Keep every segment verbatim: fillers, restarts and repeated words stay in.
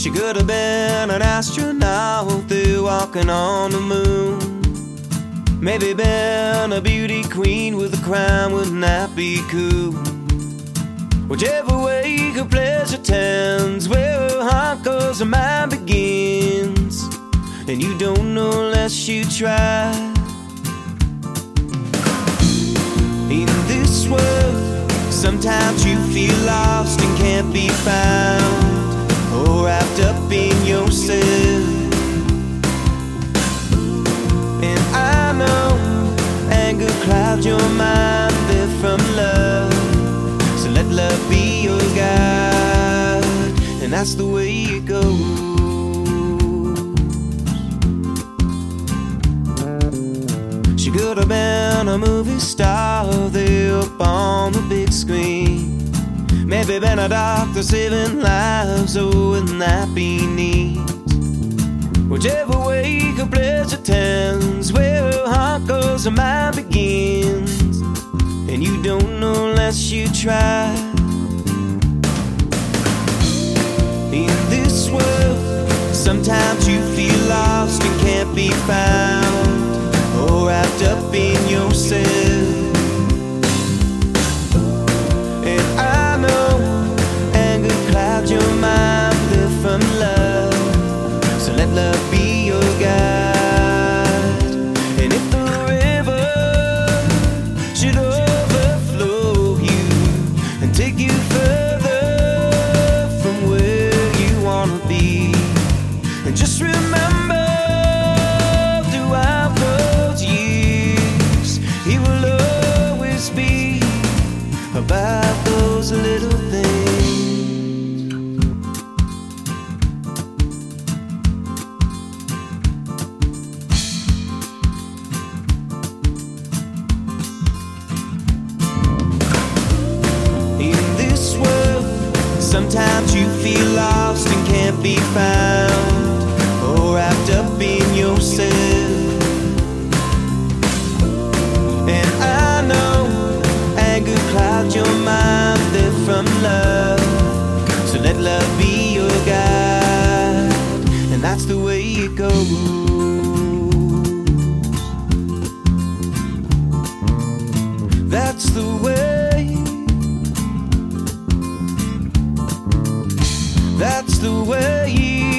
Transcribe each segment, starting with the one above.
She could have been an astronaut there walking on the moon. Maybe been a beauty queen with a crown, wouldn't that be cool? Whichever way her pleasure tends, where her heart goes, her mind begins. And you don't know unless you try. In this world, sometimes you feel lost and can't be found, or wrapped up in yourself. And I know anger clouds your mind, they're from love. So let love be your guide, and that's the way it goes. She could have been a movie star there up on the big screen. Maybe been a doctor saving lives, oh, wouldn't that be neat? Whichever way her pleasure tends, where her heart goes, her mind begins. And you don't know unless you try. In this world, sometimes you feel lost and can't be found, or wrapped up in yourself. And I know anger clouds your mind, they're from love. So let love be your guide. And if the river should overflow you and take you further from where you wanna be, and just remember, throughout those years, he will always be about those little things. Sometimes you feel lost and can't be found, or wrapped up in yourself. And I know anger clouds your mind, they're from love. So let love be your guide, and that's the way it goes. That's the way. That's the way.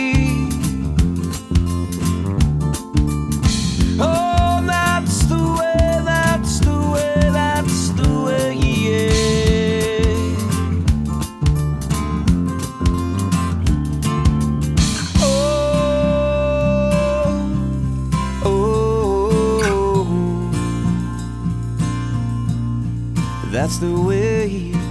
Oh, that's the way, that's the way, that's the way, yeah. Oh, oh, that's the way.